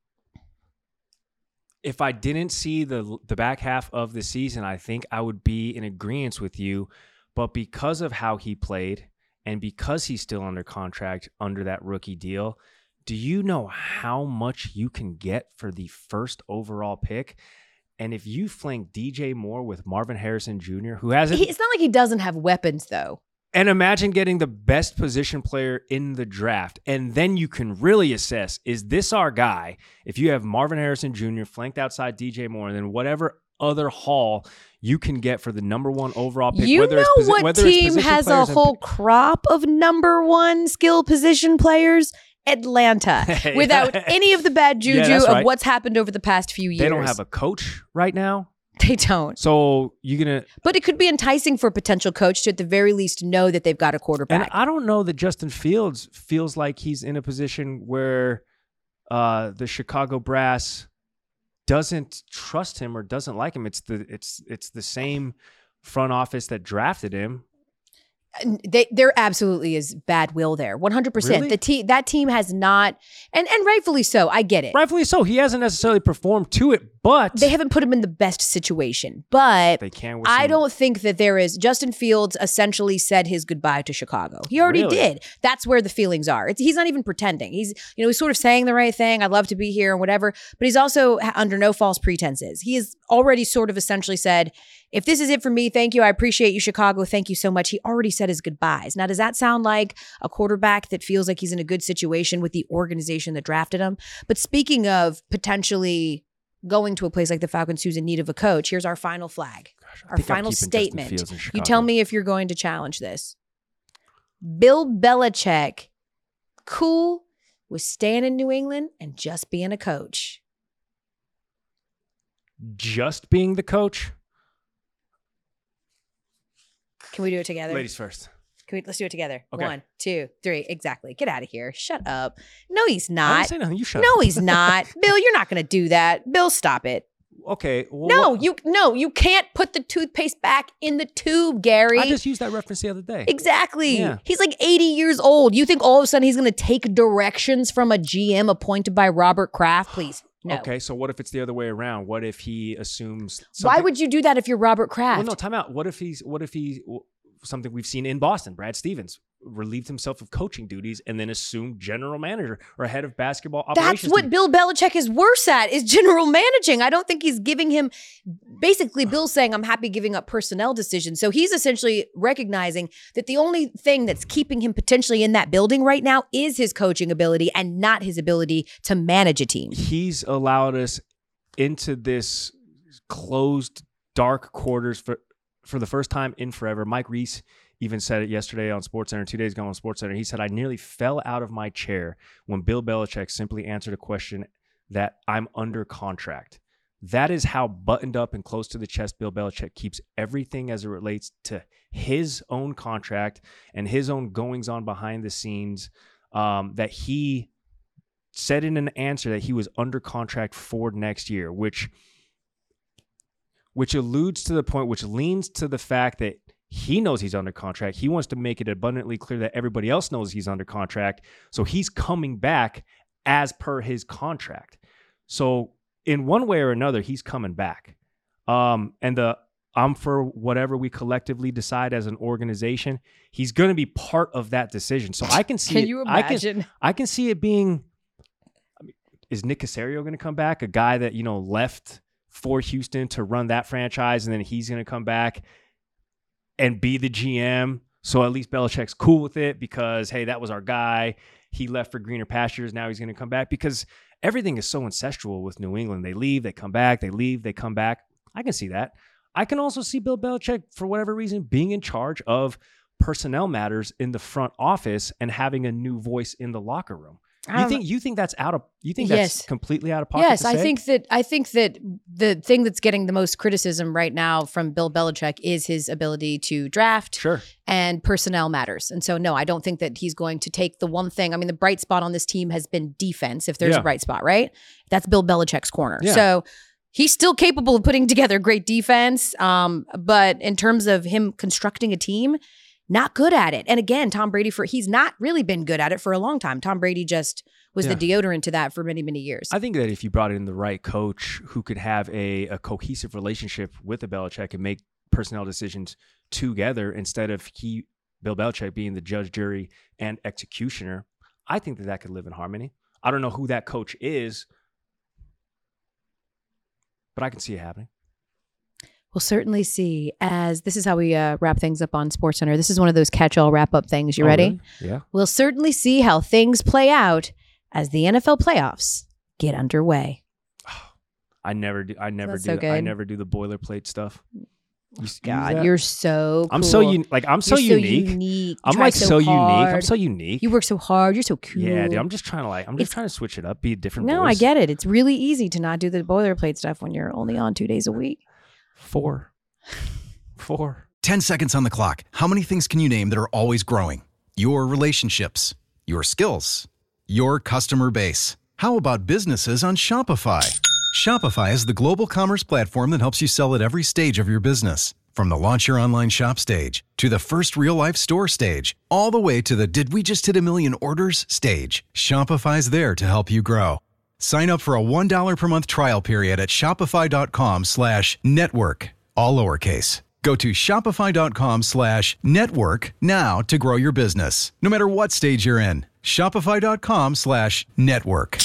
If I didn't see the the back half of the season, I think I would be in agreement with you. But because of how he played and because he's still under contract under that rookie deal, do you know how much you can get for the first overall pick? And if you flank D J Moore with Marvin Harrison Junior, who hasn't... He, it's not like he doesn't have weapons, though. And imagine getting the best position player in the draft. And then you can really assess, is this our guy? If you have Marvin Harrison Junior flanked outside D J Moore, and then whatever other haul you can get for the number one overall pick. You whether know it's posi- what whether team it's has a players and- whole crop of number one skill position players? Atlanta. Without any of the bad juju Yeah, that's of right. what's happened over the past few years. They don't have a coach right now. They don't. So you're going to... But it could be enticing for a potential coach to at the very least know that they've got a And quarterback. I don't know that Justin Fields feels like he's in a position where uh, the Chicago brass doesn't trust him or doesn't like him. It's the it's it's the same front office that drafted him. They, there absolutely is bad will there. one hundred percent. Really? The te- that team has not, and, and rightfully so. I get it. Rightfully so. He hasn't necessarily performed to it, but They haven't put him in the best situation. But they can. With I some- don't think that there is. Justin Fields essentially said his goodbye to Chicago. He already Really? did. That's where the feelings are. It's, he's not even pretending. He's, you know, he's sort of saying the right thing. I'd love to be here and whatever. But he's also ha- under no false pretenses. He has already sort of essentially said, if this is it for me, thank you. I appreciate you, Chicago. Thank you so much. He already said his goodbyes. Now, does that sound like a quarterback that feels like he's in a good situation with the organization that drafted him? But speaking of potentially going to a place like the Falcons who's in need of a coach, here's our final flag, Gosh, I our think I'm final keeping Justin statement. Fields in You Chicago. tell me if you're going to challenge this. Bill Belichick, cool with staying in New England and just being a coach. Just being the coach. Can we do it together? Ladies first. Can we, let's do it together. Okay. One, two, three. Exactly. Get out of here. Shut up. No, he's I not. didn't say nothing. You shut No, up. he's not. Bill, you're not going to do that. Bill, stop it. Okay. Well, No, what- you no, you can't put the toothpaste back in the tube, Gary. I just used that reference the other day. Exactly. Yeah. He's like eighty years old. You think all of a sudden he's going to take directions from a G M appointed by Robert Kraft? Please. No. Okay, so what if it's the other way around? What if he assumes Why something- would you do that if you're Robert Kraft? Well, no, time out. What if he's what if he something we've seen in Boston, Brad Stevens relieved himself of coaching duties and then assumed general manager or head of basketball operations. That's what duties. Bill Belichick is worse at, is general managing. I don't think he's giving him, basically Bill's saying, I'm happy giving up personnel decisions. So he's essentially recognizing that the only thing that's keeping him potentially in that building right now is his coaching ability and not his ability to manage a team. He's allowed us into this closed, dark quarters for for the first time in forever. Mike Reese even said it yesterday on SportsCenter, two days ago on SportsCenter. He said, I nearly fell out of my chair when Bill Belichick simply answered a question that I'm under contract. That is how buttoned up and close to the chest Bill Belichick keeps everything as it relates to his own contract and his own goings on behind the scenes, um, that he said in an answer that he was under contract for next year, which which alludes to the point, which leans to the fact that he knows he's under contract. He wants to make it abundantly clear that everybody else knows he's under contract. So he's coming back as per his contract. So in one way or another, he's coming back. Um, and the I'm for whatever we collectively decide as an organization, he's going to be part of that decision. So I can see Can it, you I can, imagine? I can see it being, I mean, is Nick Caserio going to come back? A guy that, you know, left for Houston to run that franchise, and then he's going to come back and be the G M. So at least Belichick's cool with it because, hey, that was our guy. He left for greener pastures. Now he's going to come back because everything is so incestual with New England. They leave, they come back, they leave, they come back. I can see that. I can also see Bill Belichick, for whatever reason, being in charge of personnel matters in the front office and having a new voice in the locker room. You think you think that's out of you think that's Yes. completely out of pocket? Yes, to I say? think that I think that the thing that's getting the most criticism right now from Bill Belichick is his ability to draft Sure. and personnel matters. And so no, I don't think that he's going to take the one thing. I mean, the bright spot on this team has been defense, if there's Yeah. a bright spot, right? That's Bill Belichick's corner. Yeah. So he's still capable of putting together great defense. Um, but in terms of him constructing a team, not good at it. And again, Tom Brady, for he's not really been good at it for a long time. Tom Brady just was Yeah. the deodorant to that for many, many years. I think that if you brought in the right coach who could have a, a cohesive relationship with the Belichick and make personnel decisions together instead of he Bill Belichick being the judge, jury, and executioner, I think that that could live in harmony. I don't know who that coach is, but I can see it happening. We'll certainly see. As this is how we uh, wrap things up on SportsCenter. This is one of those catch-all wrap-up things. You Oh, ready? really? Yeah. We'll certainly see how things play out as the N F L playoffs get underway. I never do. I never That's do. so I good. never do the boilerplate stuff. You s- use God, that? you're so. I'm cool. so un- like I'm so You're unique. unique. You I'm try like so, unique. I'm hard. so unique. You work so hard. You're so cool. Yeah, dude. I'm just trying to like. I'm just It's- trying to switch it up, be a different. No, I voice. get it. It's really easy to not do the boilerplate stuff when you're only on two days a week. Four. Four. ten seconds on the clock. How many things can you name that are always growing? Your relationships, your skills, your customer base. How about businesses on Shopify? Shopify is the global commerce platform that helps you sell at every stage of your business. From the launch your online shop stage to the first real life store stage, all the way to the did we just hit a million orders stage. Shopify's there to help you grow. Sign up for a one dollar per month trial period at shopify.com slash network, all lowercase. Go to shopify.com slash network now to grow your business, no matter what stage you're in. Shopify.com slash network.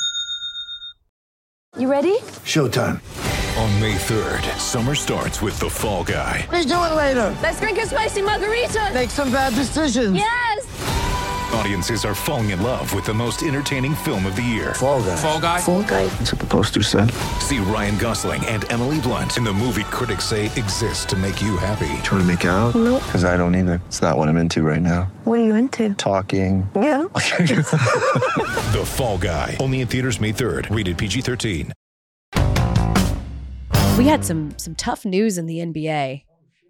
You ready? Showtime. On May third, summer starts with The Fall Guy. Let's do it later. Let's drink a spicy margarita. Make some bad decisions. Yes. Audiences are falling in love with the most entertaining film of the year. Fall guy. Fall Guy. Fall guy. That's what the poster said. See Ryan Gosling and Emily Blunt in the movie critics say exists to make you happy. Trying to make it out? Nope. Because I don't either. It's not what I'm into right now. What are you into? Talking. Yeah. The Fall Guy. Only in theaters May third. Rated P G thirteen. We had some some tough news in the N B A.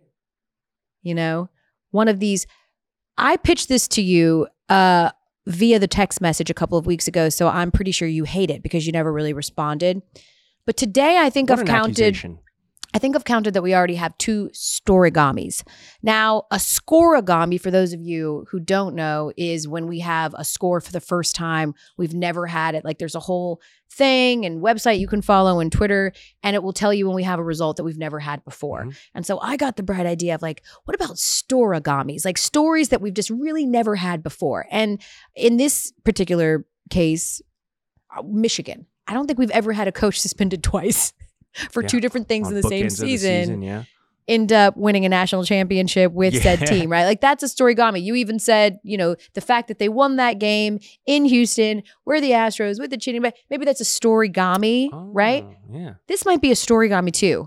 You know, one of these, I pitched this to you uh, via the text message a couple of weeks ago, so I'm pretty sure you hate it because you never really responded. But today I think What I've an counted, accusation. I think I've counted that we already have two storigamis. Now, a scorigami, for those of you who don't know, is when we have a score for the first time. We've never had it. Like there's a whole thing and website you can follow and Twitter, and it will tell you when we have a result that we've never had before. Mm-hmm. And so I got the bright idea of like, what about storigamis? Like stories that we've just really never had before. And in this particular case, uh, Michigan. I don't think we've ever had a coach suspended twice for Yeah. two different things On in the same bookends of the season, season, yeah. end up winning a national championship with said Yeah. team, right? Like that's a storygami. You even said, you know, the fact that they won that game in Houston, where the Astros with the cheating, but maybe that's a storygami, right? Oh, yeah. This might be a storygami too.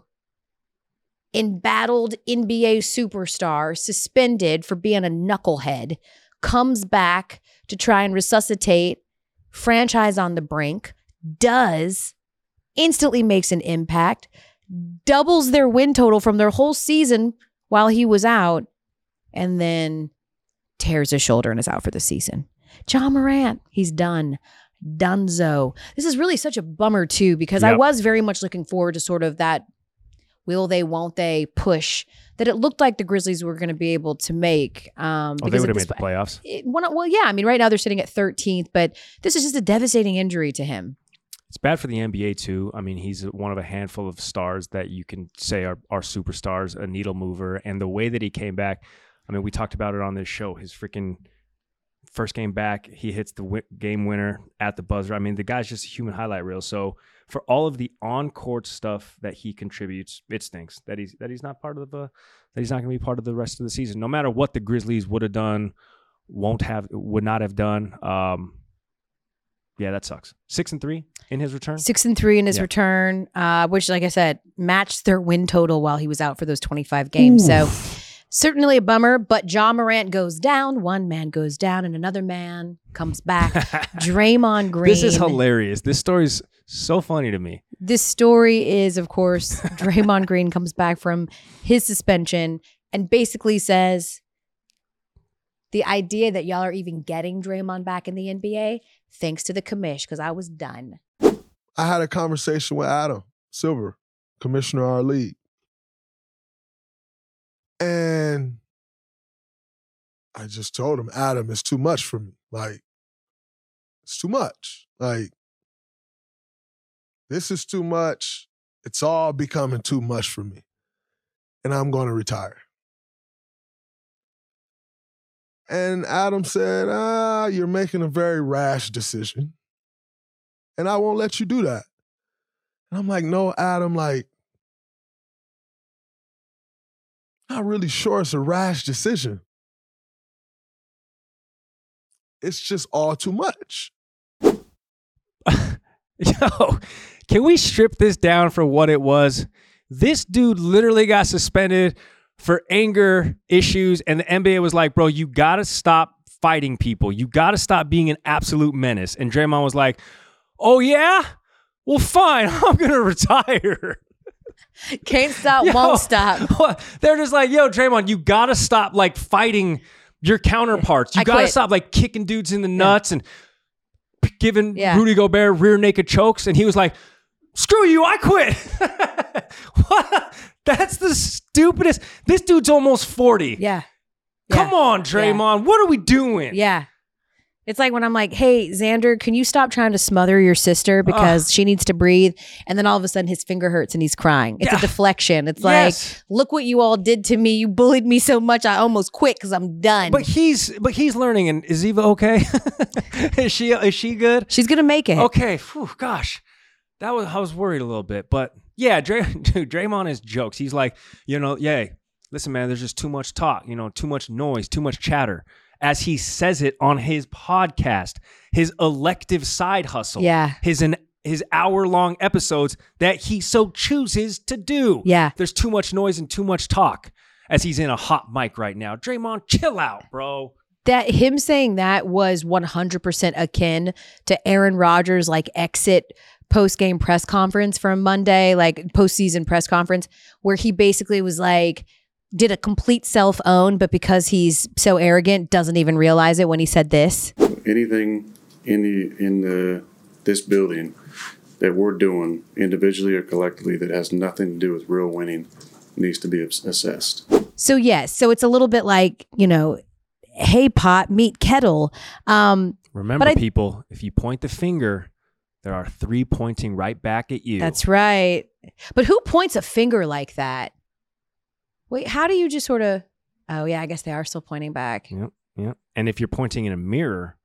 Embattled N B A superstar suspended for being a knucklehead comes back to try and resuscitate franchise on the brink, does, instantly makes an impact, doubles their win total from their whole season while he was out, and then tears his shoulder and is out for the season. John Morant, he's done. Dunzo. This is really such a bummer too, because I Yep. was very much looking forward to sort of that will they, won't they push that it looked like the Grizzlies were going to be able to make. Um, Oh, they because would at have this made the playoffs. it- well, well, yeah. I mean, right now they're sitting at thirteenth, but this is just a devastating injury to him. It's bad for the N B A too. I mean, he's one of a handful of stars that you can say are, are superstars, a needle mover. And the way that he came back, I mean, we talked about it on this show. His freaking first game back, he hits the wi- game winner at the buzzer. I mean, the guy's just a human highlight reel. So for all of the on-court stuff that he contributes, it stinks that he's that he's not part of the that he's not going to be part of the rest of the season. No matter what the Grizzlies would have done, won't have, would not have done. Um, yeah, that sucks. Six and three in his return. Six and three in his Yeah. return, uh, which, like I said, matched their win total while he was out for those twenty-five games. So Certainly a bummer, but Ja Morant goes down. One man goes down and another man comes back. Draymond Green. This is hilarious. This story's so funny to me. This story is, of course, Draymond Green comes back from his suspension and basically says, the idea that y'all are even getting Draymond back in the N B A, thanks to the commish, because I was done. I had a conversation with Adam Silver, commissioner of our league. And I just told him, Adam, it's too much for me. Like, it's too much. Like, this is too much. It's all becoming too much for me. And I'm going to retire. And Adam said, ah, you're making a very rash decision. And I won't let you do that. And I'm like, no, Adam, like, not really sure it's a rash decision. It's just all too much. Yo, can we strip this down for what it was? This dude literally got suspended for anger issues, and the N B A was like, bro, you got to stop fighting people. You got to stop being an absolute menace. And Draymond was like, oh, yeah? Well, fine. I'm going to retire. Can't stop, Yo, won't stop. They're just like, yo, Draymond, you got to stop like fighting your counterparts. You got to stop like kicking dudes in the nuts yeah. and p- giving yeah. Rudy Gobert rear naked chokes. And he was like, screw you, I quit. What? That's the stupidest. This dude's almost forty. Yeah. Come yeah. on, Draymond. Yeah. What are we doing? Yeah. It's like when I'm like, hey, Xander, can you stop trying to smother your sister because uh, she needs to breathe? And then all of a sudden his finger hurts and he's crying. It's yeah. a deflection. It's yes. like, look what you all did to me. You bullied me so much I almost quit because I'm done. But he's but he's learning. And is Eva okay? is she is she good? She's going to make it. Okay. Whew, gosh. That was I was worried a little bit. But yeah, Dray, dude, Draymond is jokes. He's like, you know, yeah, listen, man, there's just too much talk, you know, too much noise, too much chatter. As he says it on his podcast, his elective side hustle, yeah, his an his hour-long episodes that he so chooses to do. Yeah. There's too much noise and too much talk as he's in a hot mic right now. Draymond, chill out, bro. That him saying that was one hundred percent akin to Aaron Rodgers' like exit post-game press conference from Monday, like postseason press conference, where he basically was like, did a complete self-own, but because he's so arrogant, doesn't even realize it when he said this. Anything in the in the this building that we're doing individually or collectively that has nothing to do with real winning needs to be assessed. So yes, so it's a little bit like, you know, hey pot, meet kettle. Um, Remember, I, people, if you point the finger, there are three pointing right back at you. That's right. But who points a finger like that? Wait, how do you just sort of, oh yeah, I guess they are still pointing back. Yep, yep. And if you're pointing in a mirror,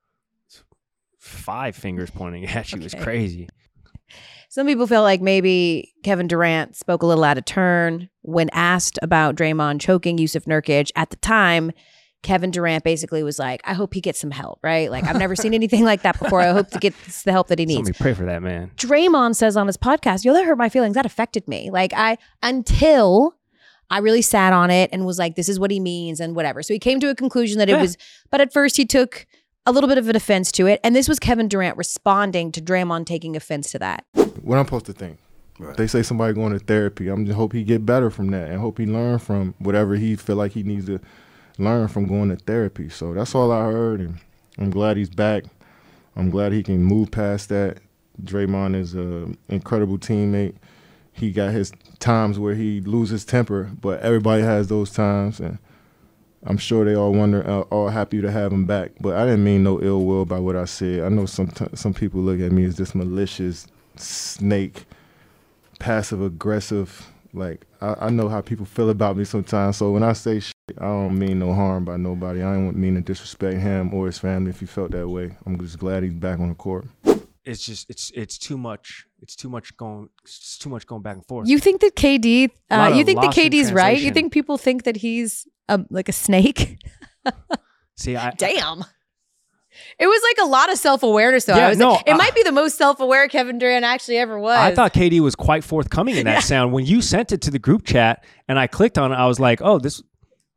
five fingers pointing at you okay. is crazy. Some people feel like maybe Kevin Durant spoke a little out of turn when asked about Draymond choking Yusuf Nurkic. At the time, Kevin Durant basically was like, I hope he gets some help, right? Like, I've never seen anything like that before. I hope to get the help that he needs. Somebody pray for that, man. Draymond says on his podcast, yo, that hurt my feelings. That affected me. Like, I, until... I really sat on it and was like, this is what he means and whatever. So he came to a conclusion that it yeah. was, but at first he took a little bit of an offense to it. And this was Kevin Durant responding to Draymond taking offense to that. What I'm supposed to think. Right. They say somebody going to therapy. I'm just hope he get better from that and hope he learn from whatever he feel like he needs to learn from going to therapy. So that's all I heard. And I'm glad he's back. I'm glad he can move past that. Draymond is an incredible teammate. He got his times where he loses temper, but everybody has those times, and I'm sure they all wonder, uh, all happy to have him back. But I didn't mean no ill will by what I said. I know some t- some people look at me as this malicious snake, passive aggressive. Like I, I know how people feel about me sometimes. So when I say shit, I don't mean no harm by nobody. I don't mean to disrespect him or his family if he felt that way. I'm just glad he's back on the court. It's just it's it's too much. It's too much going. It's too much going back and forth. You think that K D? Uh, you think that K D's right? You think people think that he's a, like a snake? See, I damn. It was like a lot of self-awareness, though. Yeah, I was no, like, it uh, might be the most self-aware Kevin Durant actually ever was. I thought K D was quite forthcoming in that yeah. sound. When you sent it to the group chat and I clicked on it, I was like, oh, this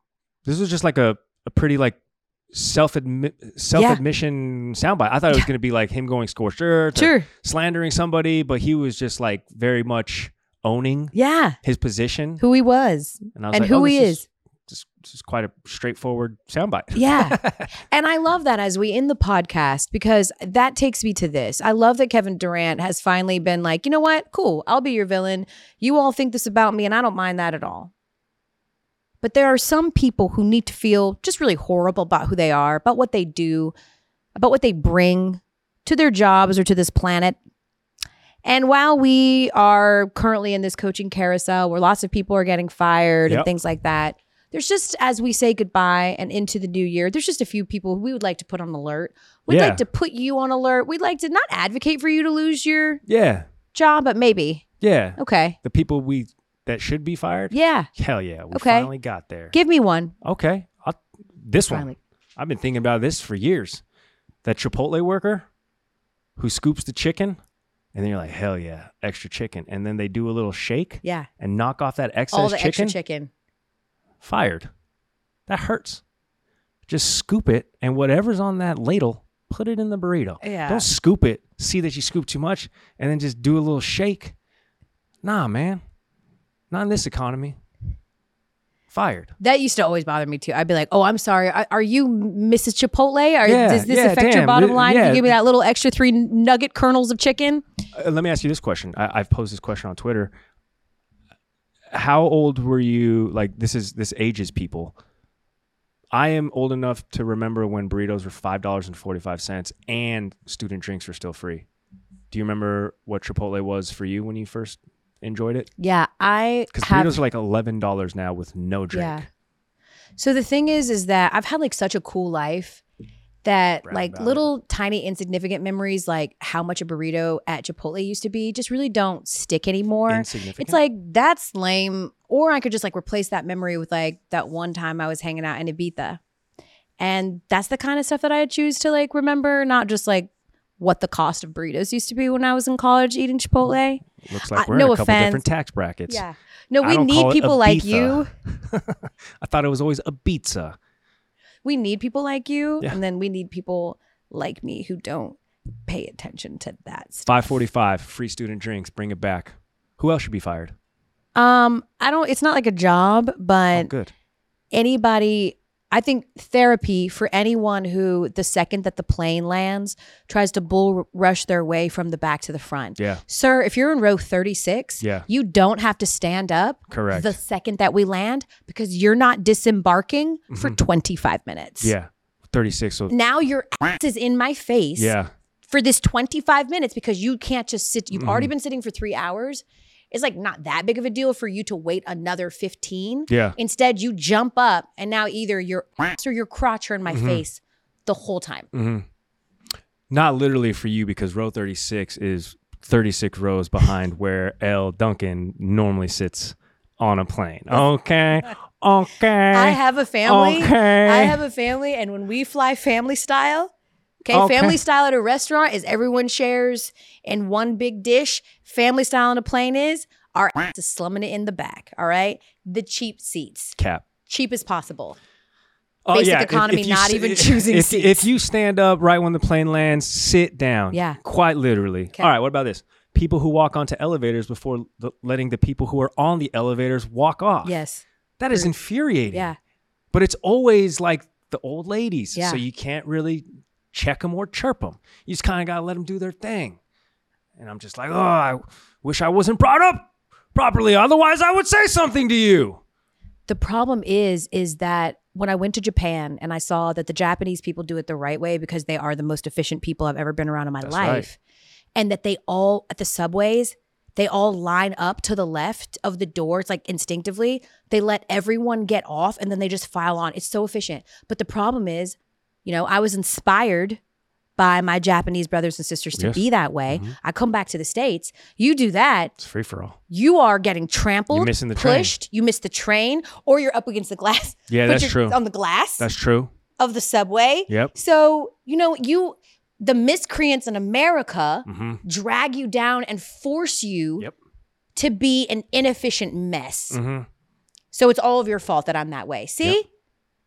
This was just like a, a pretty like self admi- self admission soundbite. I thought it was going to be like him going scorched earth, Sure. slandering somebody, but he was just like very much owning Yeah. his position, Who he was and, I was and like, who oh, he this is. Just, this is quite a straightforward soundbite. Yeah. And I love that as we end the podcast, because that takes me to this. I love that Kevin Durant has finally been like, you know what? Cool. I'll be your villain. You all think this about me, and I don't mind that at all. But there are some people who need to feel just really horrible about who they are, about what they do, about what they bring to their jobs or to this planet. And while we are currently in this coaching carousel where lots of people are getting fired Yep. and things like that, there's just, as we say goodbye and into the new year, there's just a few people who we would like to put on alert. We'd Yeah. like to put you on alert. We'd like to not advocate for you to lose your Yeah. job, but maybe. Yeah. Okay. The people we that should be fired? Yeah. Hell yeah. We Okay. finally got there. Give me one. Okay. I'll, this Finally. one. I've been thinking about this for years. That Chipotle worker who scoops the chicken, and then you're like, hell yeah, extra chicken. And then they do a little shake Yeah. and knock off that excess All the chicken. extra chicken. Fired. That hurts. Just scoop it, and whatever's on that ladle, put it in the burrito. Yeah. Don't scoop it, see that you scoop too much, and then just do a little shake. Nah, man. Not in this economy. Fired. That used to always bother me too. I'd be like, "Oh, I'm sorry. Are, are you Missus Chipotle? Or Yeah, does this yeah, affect your damn. bottom Uh, line? If yeah. you give me that little extra three nugget kernels of chicken?" Uh, let me ask you this question. I, I've posed this question on Twitter. How old were you? Like, this is this ages people. I am old enough to remember when burritos were five dollars and forty-five cents and student drinks were still free. Do you remember what Chipotle was for you when you first enjoyed it? Yeah, I Because have. burritos are like eleven dollars now with no drink. Yeah. So the thing is, is that I've had like such a cool life that Brag like about little tiny insignificant memories, like how much a burrito at Chipotle used to be, just really don't stick anymore. Insignificant? It's like, that's lame. Or I could just like replace that memory with like that one time I was hanging out in Ibiza. And that's the kind of stuff that I choose to like remember, not just like what the cost of burritos used to be when I was in college eating Chipotle. Looks like Uh, we're no in a couple offense. different tax brackets. Yeah. No, I we don't need call it people like Ibiza. you. I thought it was always a pizza. We need people like you, Yeah. and then we need people like me who don't pay attention to that stuff. five forty-five, free student drinks. Bring it back. Who else should be fired? Um, I don't. It's not like a job, but Oh, good. anybody. I think therapy for anyone who, the second that the plane lands, tries to bull rush their way from the back to the front. Yeah. Sir, if you're in row thirty-six, Yeah. you don't have to stand up Correct. the second that we land because you're not disembarking for twenty-five minutes. Yeah. thirty-six. So Now your ass is in my face. yeah. For this twenty-five minutes because you can't just sit. You've Mhm. already been sitting for three hours. It's like not that big of a deal for you to wait another fifteen. Yeah. Instead, you jump up and now either your ass or your crotch are in my Mhm. face the whole time. hmm Not literally for you because row thirty-six is thirty-six rows behind where L. Duncan normally sits on a plane. Okay. Okay. I have a family. Okay. I have a family, and when we fly family style, okay, Okay. family style at a restaurant is everyone shares in one big dish. Family style on a plane is our ass is slumming it in the back. All right, the cheap seats, Cap. cheap as possible. Oh, Basic yeah. If- economy, if you not s- even choosing if, seats. If you stand up right when the plane lands, sit down. Yeah. Quite literally. Okay. All right. What about this? People who walk onto elevators before the, letting the people who are on the elevators walk off. Yes. That is infuriating. Yeah. But it's always like the old ladies. Yeah. So you can't really check them or chirp them. You just kind of got to let them do their thing. And I'm just like, oh, I wish I wasn't brought up properly. Otherwise, I would say something to you. The problem is, is that when I went to Japan and I saw that the Japanese people do it the right way because they are the most efficient people I've ever been around in my That's life. right. And that they all, at the subways, they all line up to the left of the doors, like instinctively. They let everyone get off and then they just file on. It's so efficient. But the problem is, you know, I was inspired by my Japanese brothers and sisters to Yes. be that way. Mhm. I come back to the States. You do that. It's free for all. You are getting trampled, You're missing the train. pushed, you miss the train, or you're up against the glass. Yeah, but that's you're true. On the glass That's true. of the subway. Yep. So, you know, you, the miscreants in America Mhm. drag you down and force you Yep. to be an inefficient mess. Mm-hmm. So it's all of your fault that I'm that way. See? Yep.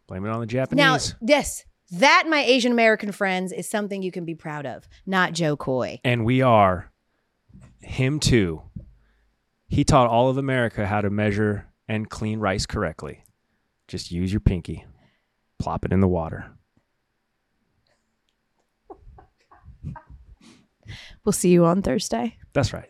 Blame it on the Japanese. Now, yes, that, my Asian American friends, is something you can be proud of, not Joe Coy. And we are him too. He taught all of America how to measure and clean rice correctly. Just use your pinky. Plop it in the water. We'll see you on Thursday. That's right.